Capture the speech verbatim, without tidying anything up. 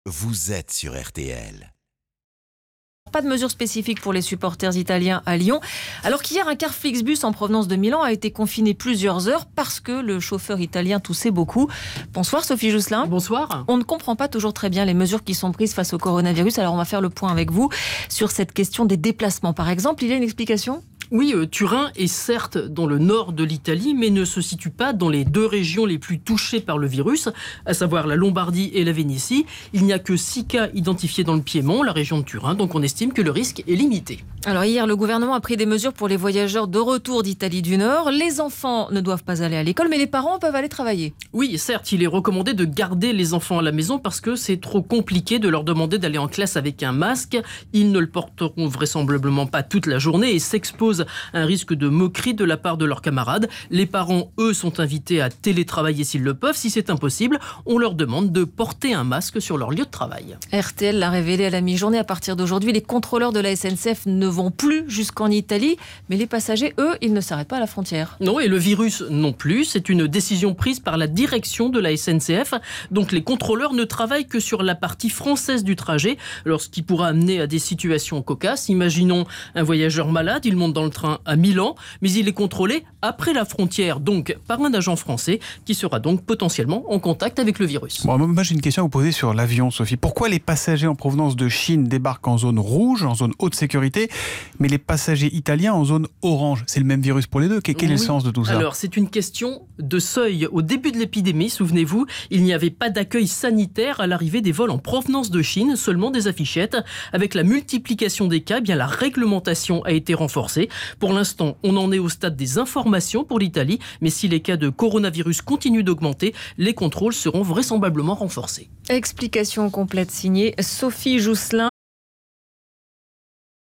vous êtes sur R T L. Pas de mesures spécifiques pour les supporters italiens à Lyon. Alors qu'hier, un car Flixbus en provenance de Milan a été confiné plusieurs heures parce que le chauffeur italien toussait beaucoup. Bonsoir Sophie Jousselin. Bonsoir. On ne comprend pas toujours très bien les mesures qui sont prises face au coronavirus. Alors on va faire le point avec vous sur cette question des déplacements. Par exemple, il y a une explication ? Oui, euh, Turin est certes dans le nord de l'Italie, mais ne se situe pas dans les deux régions les plus touchées par le virus, à savoir la Lombardie et la Vénétie. Il n'y a que six cas identifiés dans le Piémont, la région de Turin, donc on estime que le risque est limité. Alors hier, le gouvernement a pris des mesures pour les voyageurs de retour d'Italie du Nord. Les enfants ne doivent pas aller à l'école, mais les parents peuvent aller travailler. Oui, certes, il est recommandé de garder les enfants à la maison parce que c'est trop compliqué de leur demander d'aller en classe avec un masque. Ils ne le porteront vraisemblablement pas toute la journée et s'exposent à un risque de moquerie de la part de leurs camarades. Les parents, eux, sont invités à télétravailler s'ils le peuvent. Si c'est impossible, on leur demande de porter un masque sur leur lieu de travail. R T L l'a révélé à la mi-journée. À partir d'aujourd'hui, les contrôleurs de la S N C F ne vont plus jusqu'en Italie, mais les passagers, eux, ils ne s'arrêtent pas à la frontière. Non, et le virus non plus. C'est une décision prise par la direction de la S N C F. Donc les contrôleurs ne travaillent que sur la partie française du trajet, alors ce qui pourra amener à des situations cocasses. Imaginons un voyageur malade, il monte dans le train à Milan, mais il est contrôlé après la frontière, donc par un agent français qui sera donc potentiellement en contact avec le virus. Bon, moi j'ai une question à vous poser sur l'avion, Sophie. Pourquoi les passagers en provenance de Chine débarquent en zone rouge, en zone haute sécurité, mais les passagers italiens en zone orange? C'est le même virus pour les deux. Quel est oui. le sens de tout ça? Alors, c'est une question de seuil. Au début de l'épidémie, souvenez-vous, il n'y avait pas d'accueil sanitaire à l'arrivée des vols en provenance de Chine, seulement des affichettes. Avec la multiplication des cas, eh bien la réglementation a été renforcée. Pour l'instant, on en est au stade des informations pour l'Italie, mais si les cas de coronavirus continuent d'augmenter, les contrôles seront vraisemblablement renforcés. Explication complète signée Sophie Jousselin.